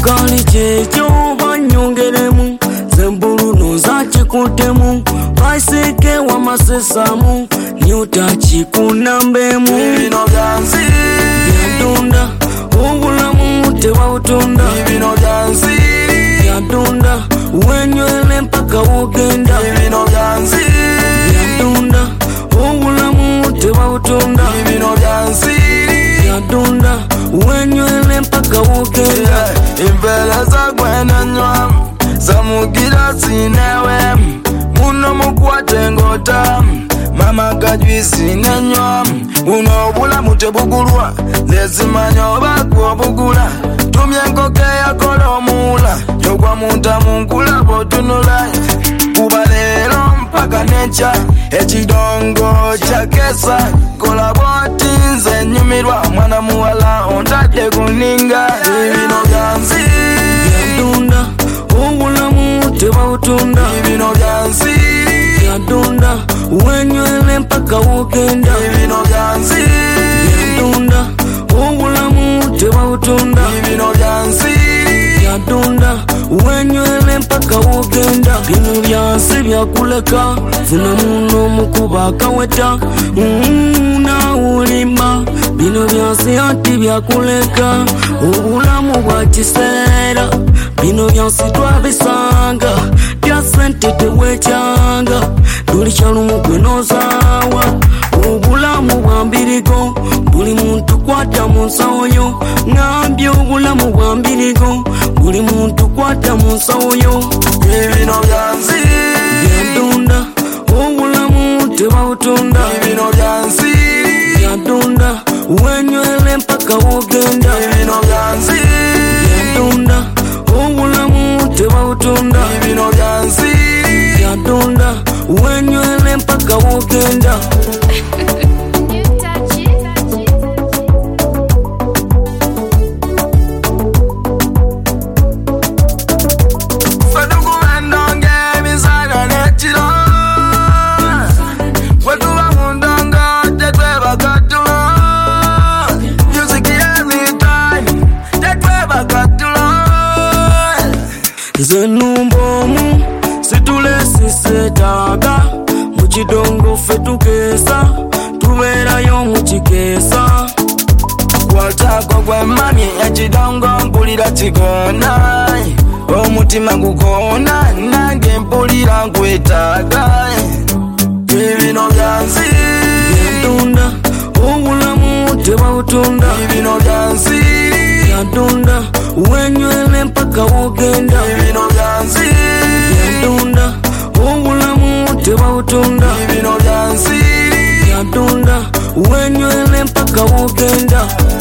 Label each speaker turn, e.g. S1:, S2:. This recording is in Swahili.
S1: Kali checho banyongeremu Zembulu noza chikutemu Paiseke wa masesamu Nyuta chikunambemu
S2: Bino byansi
S1: Yadunda Obulamu tewa utunda
S2: Bino byansi
S1: Yadunda Wenywele mpaka wogenda
S2: Bino byansi
S1: Yadunda Obulamu tewa utunda
S2: Bino byansi
S1: Yadunda Wenywele mpaka wogenda
S2: Impeleza gwena nywa Zamugira sinewe Muno mukwate ngota Mama kajwisi nenywa Uno obulamu tebugulwa Lezimanyo bakwo bugula Tumye nkoke yakola omula Yogwa munta munkula botunula Kuba lero mpaka necha Ekidongo chakesa Kola boti nze nyumirwa Mwana muwala ontadde kuninga Bino byansi
S1: Yadunda Obulamu tewa utunda
S2: Bino byansi
S1: Yadunda Wenywele mpaka wogenda
S2: Bino byansi
S1: Yadunda Obulamu tewa utunda
S2: Bino byansi
S1: Yadunda Wenywele mpaka wogenda Bino byansi byakuleka Funa muno mukuba kaweta na ulimba Bino byansi ati byakuleka Obulamu bwa kiseera Bino byansi twabisanga Bya sente tewekyanga Tuli kyalumu kwenozawa Obulamu bwa mbirigo Buli muntu kwata mu nsawo yo Ngambye obulamu bwa mbirigo Buli muntu kwata mu nsawo yo
S2: Bino byansi
S1: Yadunda Obulamu tewa utunda
S2: Bino byansi
S1: Yadunda Wenywele mpaka wogenda
S2: Bino byansi
S1: Yadunda Obulamu tewa utunda
S2: Bino byansi
S1: Yadunda Wenywele mpaka wogenda Nze numbomu situlesi setaga Mukidongo fe tukesa Tubeerayo mukikeesa
S2: Kwatako gwe mami ekidongo mpulira kigona Omutima gukona nange mpulira nkwetaaga Bino byansi
S1: Yadunda Obulamu tewa utunda
S2: Bino byansi
S1: Yadunda Wenywele mpaka wogenda
S2: Bino byansi
S1: Yadunda Obulamu tewa utunda
S2: Bino byansi
S1: Yadunda Wenywele mpaka wogenda